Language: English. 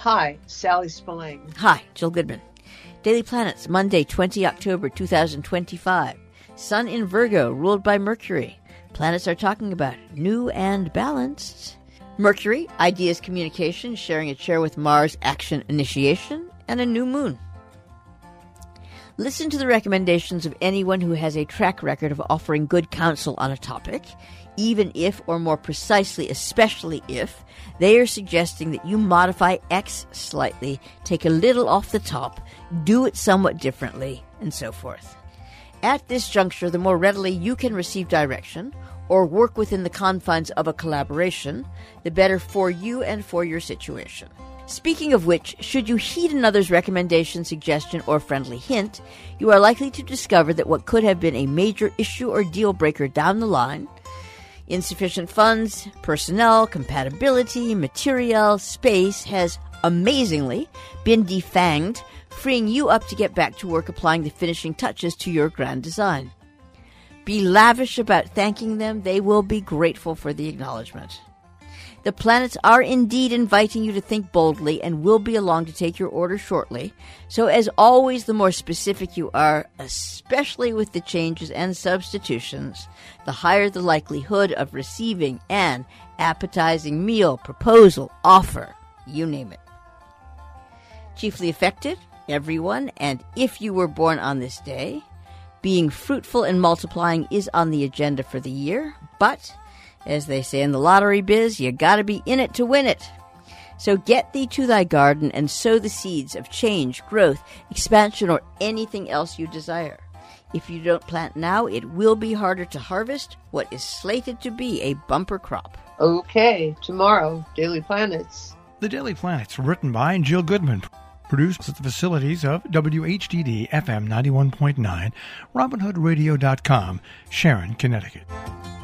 Hi, Sally Spillane. Hi, Jill Goodman. Daily Planets, Monday, 20 October 2025. Sun in Virgo, ruled by Mercury. Planets are talking about new and balanced. Mercury, ideas, communication, sharing a chair with Mars, action, initiation, and a new moon. Listen to the recommendations of anyone who has a track record of offering good counsel on a topic, even if, or more precisely, especially if, they are suggesting that you modify X slightly, take a little off the top, do it somewhat differently, and so forth. At this juncture, the more readily you can receive direction, or work within the confines of a collaboration, the better for you and for your situation. Speaking of which, should you heed another's recommendation, suggestion, or friendly hint, you are likely to discover that what could have been a major issue or deal breaker down the line, insufficient funds, personnel, compatibility, material, space, has amazingly been defanged, freeing you up to get back to work applying the finishing touches to your grand design. Be lavish about thanking them. They will be grateful for the acknowledgement. The planets are indeed inviting you to think boldly and will be along to take your order shortly. So as always, the more specific you are, especially with the changes and substitutions, the higher the likelihood of receiving an appetizing meal, proposal, offer, you name it. Chiefly affected, everyone, and if you were born on this day, being fruitful and multiplying is on the agenda for the year, but as they say in the lottery biz, you gotta be in it to win it. So get thee to thy garden and sow the seeds of change, growth, expansion, or anything else you desire. If you don't plant now, it will be harder to harvest what is slated to be a bumper crop. Okay, tomorrow, Daily Planets. The Daily Planets, written by Jill Goodman. Produced at the facilities of WHDD FM 91.9, RobinHoodRadio.com, Sharon, Connecticut.